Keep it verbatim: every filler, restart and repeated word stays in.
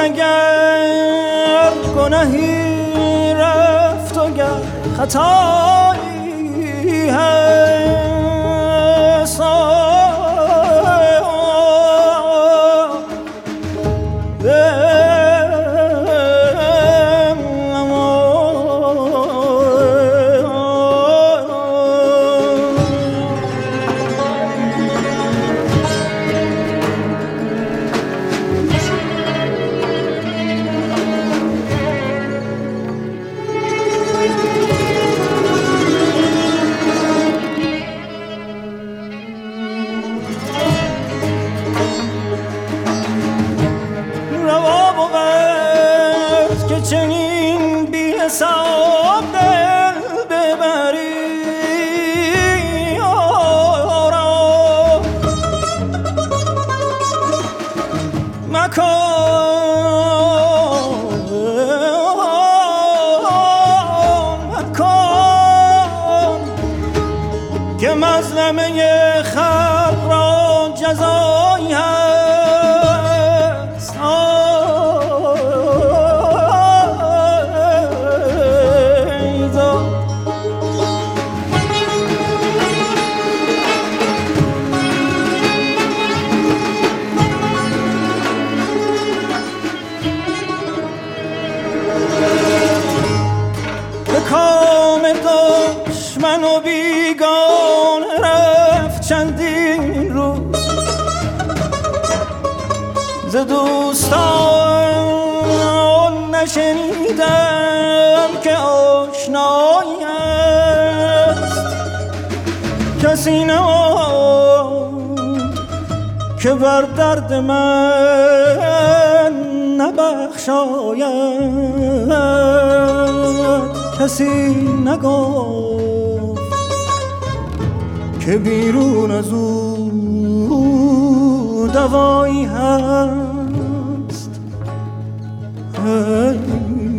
اگر گناهی رفت و گر خطایی هست چنین بی حساب دل ببری آرام مکن مکن که مظلمه خلق را جزایی هست کام دشمن و بیگان رفت چندین روز ز دوستان نشنیدم که آشنایی است کسی نماند که بر درد من نبخشاید کسی نگفت که بیرون از او دوایی هست.